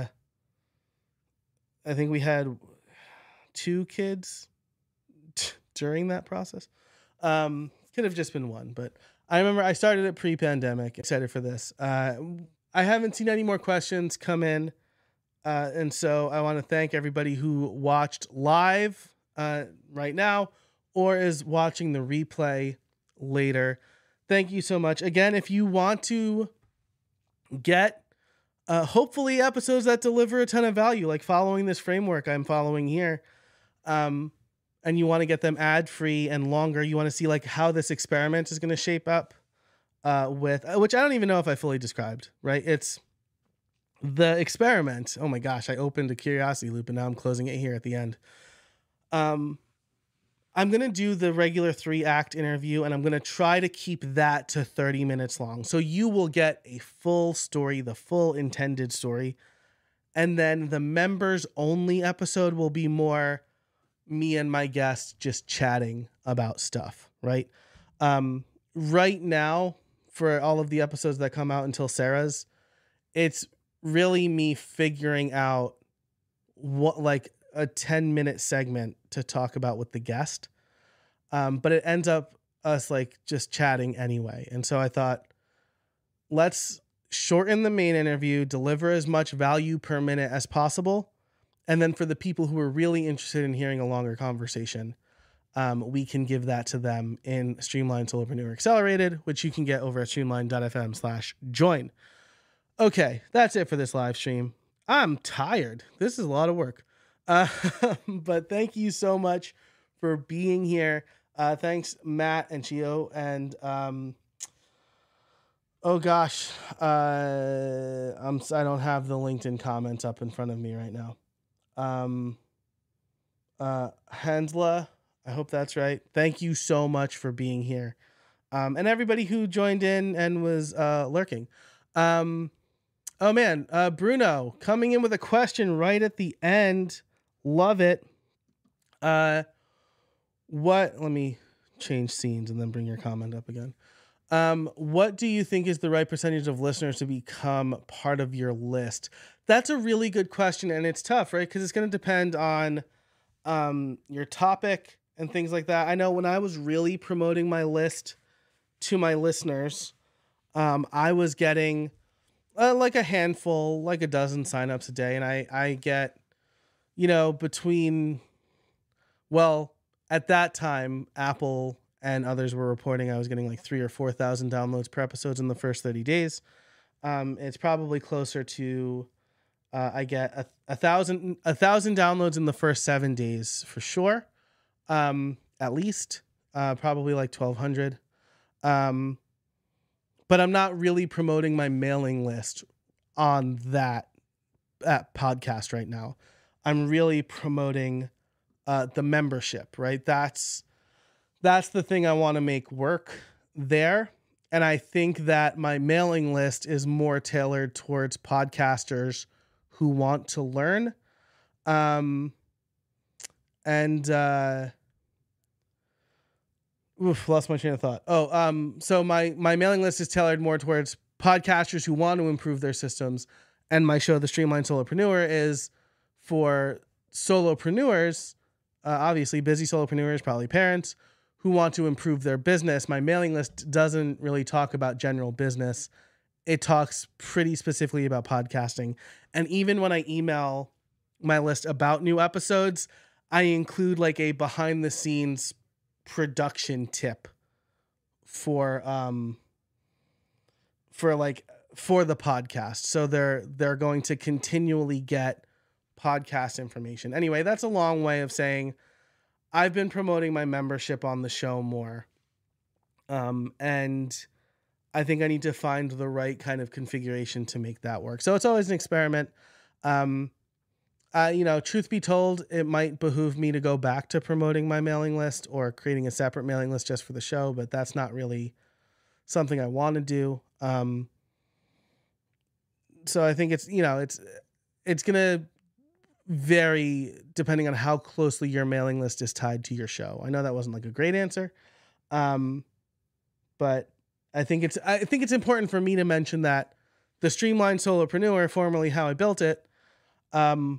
I think we had two kids t- during that process. Um, could have just been one, but I remember I started it pre-pandemic. Excited for this. Uh, I haven't seen any more questions come in. Uh, and so I want to thank everybody who watched live uh, right now or is watching the replay later. Thank you so much. Again, if you want to get uh, hopefully episodes that deliver a ton of value, like following this framework I'm following here, um, and you want to get them ad-free and longer, you want to see like how this experiment is going to shape up uh, with, which I don't even know if I fully described, right? It's the experiment. Oh my gosh, I opened a curiosity loop and now I'm closing it here at the end. Um, I'm going to do the regular three act interview and I'm going to try to keep that to thirty minutes long. So you will get a full story, the full intended story. And then the members only episode will be more me and my guests just chatting about stuff, right? Um, right now, for all of the episodes that come out until Sarah's, it's really me figuring out what, like a ten minute segment to talk about with the guest. Um, but it ends up us like just chatting anyway. And so I thought, let's shorten the main interview, deliver as much value per minute as possible. And then for the people who are really interested in hearing a longer conversation, um, we can give that to them in Streamline Solopreneur Accelerated, which you can get over at streamline.fm slash join. Okay, that's it for this live stream. I'm tired. This is a lot of work. Uh, but thank you so much for being here. Uh, thanks, Matt and Chio. And um, oh gosh, uh, I'm I don't have the LinkedIn comments up in front of me right now. Um, uh, Hansla, I hope that's right. Thank you so much for being here. Um, and everybody who joined in and was uh, lurking. Um, oh man, uh, Bruno coming in with a question right at the end. Love it. Uh, what, let me change scenes and then bring your comment up again. Um, what do you think is the right percentage of listeners to become part of your list? That's a really good question, and it's tough, right? Because it's going to depend on um, your topic and things like that. I know when I was really promoting my list to my listeners, um, I was getting uh, like a handful, like a dozen signups a day, and I, I get, you know, between, well, at that time, Apple and others were reporting I was getting like three or four thousand downloads per episodes in the first thirty days. Um, it's probably closer to uh, I get a, a thousand a thousand downloads in the first seven days for sure, um, at least uh, probably like twelve hundred. Um, but I'm not really promoting my mailing list on that that podcast right now. I'm really promoting uh, the membership, right? That's That's the thing I want to make work there. And I think that my mailing list is more tailored towards podcasters who want to learn. Um, and, uh, oof, lost my train of thought. Oh, um, so my, my mailing list is tailored more towards podcasters who want to improve their systems. And my show, The Streamline Solopreneur, is for solopreneurs, uh, obviously busy solopreneurs, probably parents, who want to improve their business. My mailing list doesn't really talk about general business. It talks pretty specifically about podcasting. And even when I email my list about new episodes, I include like a behind the scenes production tip for, um, for like, for the podcast. So they're, they're going to continually get podcast information. Anyway, that's a long way of saying I've been promoting my membership on the show more. Um, and I think I need to find the right kind of configuration to make that work. So it's always an experiment. Um, uh, you know, truth be told, it might behoove me to go back to promoting my mailing list or creating a separate mailing list just for the show, but that's not really something I want to do. Um, so I think it's, you know, it's, it's going to vary depending on how closely your mailing list is tied to your show. I know that wasn't like a great answer. Um, but I think it's, I think it's important for me to mention that the Streamlined Solopreneur, formerly How I Built It, um,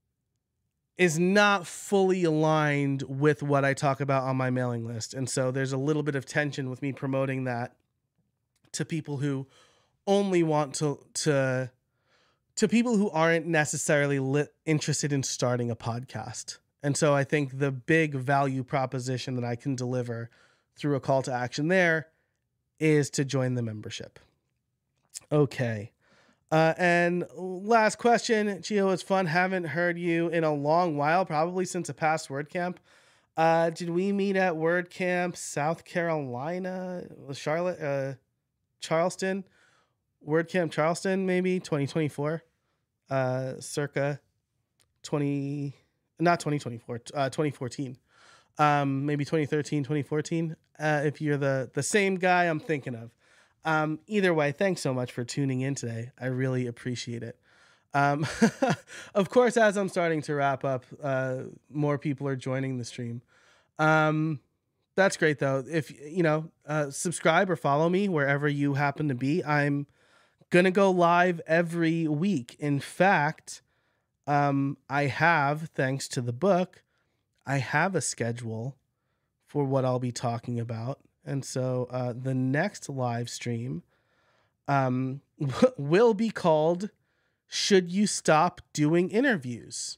is not fully aligned with what I talk about on my mailing list. And so there's a little bit of tension with me promoting that to people who only want to, to, to people who aren't necessarily lit, interested in starting a podcast. And so I think the big value proposition that I can deliver through a call to action there is to join the membership. Okay. Uh, and last question, Gio, it's fun. Haven't heard you in a long while, probably since a past WordCamp. Uh, did we meet at WordCamp, South Carolina, Charlotte, uh, Charleston? WordCamp Charleston, maybe twenty twenty-four, uh, circa twenty, not twenty twenty-four, uh, twenty fourteen, um, maybe twenty thirteen, twenty fourteen. Uh, if you're the, the same guy I'm thinking of, um, either way, thanks so much for tuning in today. I really appreciate it. Um, of course, as I'm starting to wrap up, uh, more people are joining the stream. Um, that's great though. If you know, uh, subscribe or follow me wherever you happen to be. I'm gonna go live every week. In fact, um, I have, thanks to the book, I have a schedule for what I'll be talking about. And so uh, the next live stream um, will be called Should You Stop Doing Interviews?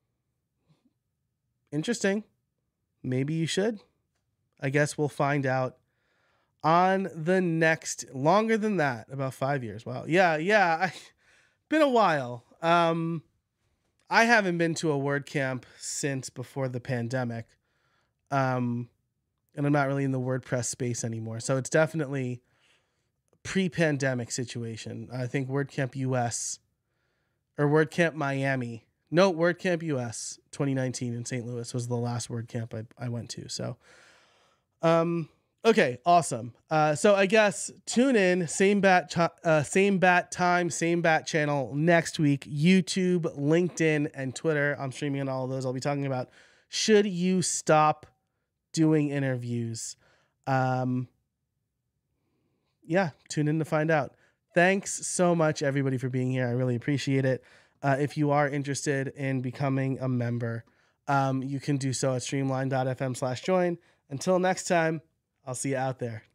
Interesting. Maybe you should. I guess we'll find out on the next, longer than that, about five years. Wow. Yeah, yeah. I, been a while. Um, I haven't been to a WordCamp since before the pandemic. Um, and I'm not really in the WordPress space anymore. So it's definitely pre-pandemic situation. I think WordCamp U S or WordCamp Miami. No, WordCamp U S twenty nineteen in Saint Louis was the last WordCamp I, I went to. So, um, okay, awesome. Uh, so I guess tune in, same bat, ch- uh, same bat time, same bat channel next week, YouTube, LinkedIn, and Twitter. I'm streaming on all of those. I'll be talking about should you stop doing interviews. Um, yeah, tune in to find out. Thanks so much, everybody, for being here. I really appreciate it. Uh, if you are interested in becoming a member, um, you can do so at streamline dot f m slash join. Until next time, I'll see you out there.